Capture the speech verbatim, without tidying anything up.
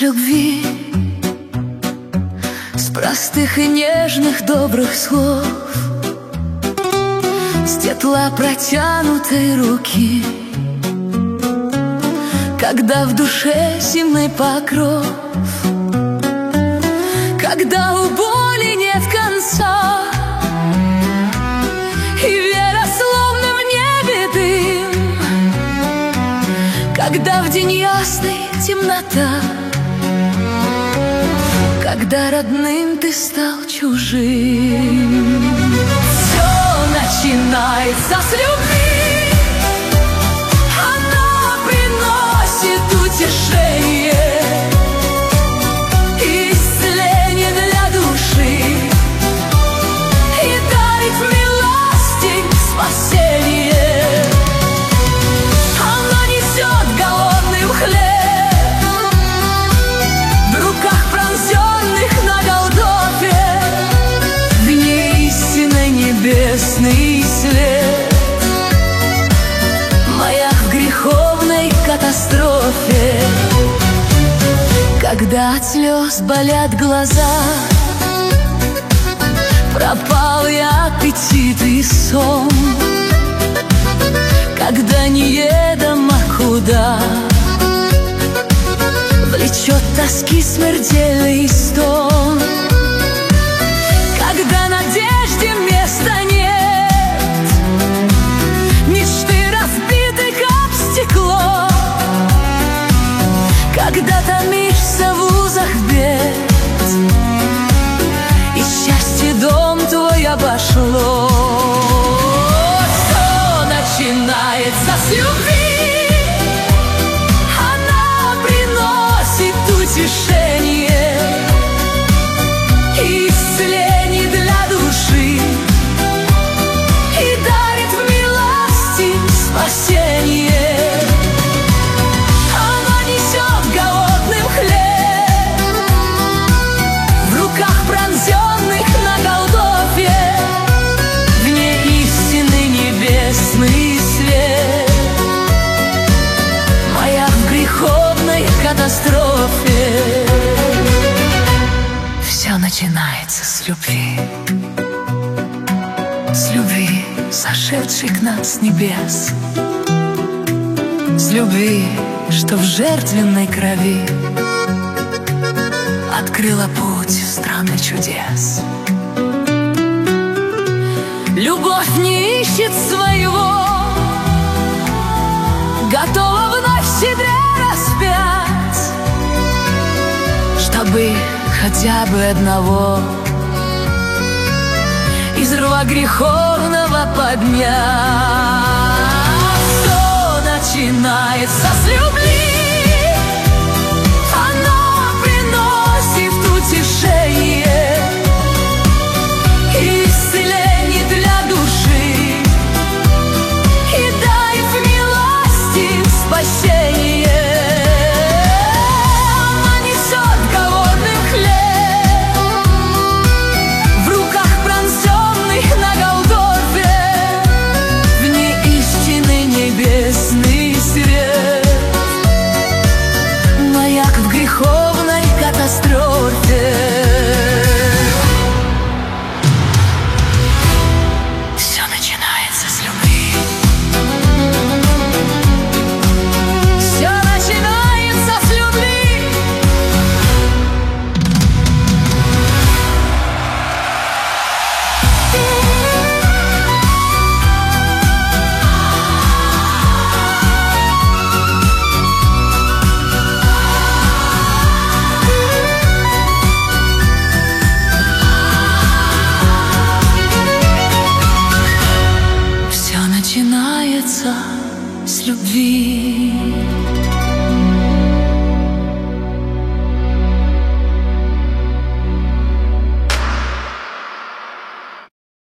любви, с простых и нежных добрых слов, с тепла протянутой руки, когда в душе зимний покров, когда у боли нет конца, и вера словно в небе дым, когда в день ясный темнота, когда родным ты стал чужим. Все начинается с любви, она приносит утешение, исцеление для души и дарит милости спасение. Она несет голодным хлеб в руках пронзенных на Голгофе, в ней истинный небесный свет, маяк в греховной катастрофе. Когда от слез болят глаза, пропал и аппетит и сон, когда неведомо куда влечет тоски смертельный стон, когда надежде места нет, мечты разбиты как стекло, когда томишься в узах бед, и счастье дом твой обошло. Все начинается с любви, она приносит утешение, исцеление для души и дарит в милости спасение. Она несет голодным хлеб в руках пронзенных на Голгофе, в ней истинный небесный свет, маяк в греховной катастрофе. Все начинается с любви, с любви, сошедшей к нам с небес, с любви, что в жертвенной крови открыла путь в страны чудес. Любовь не ищет своего, готова вновь в седре распять, чтобы хотя бы одного из рва греховного поднять. Все начинается с любви, она приносит утешение, исцеление для души и дарит в милости спасение. Она несет голодным хлеб в руках пронзенных на Голгофе, в ней истинный небесный свет, маяк в греховной катастрофе. Все начинается с любви, все начинается с любви. Все начинается с любви.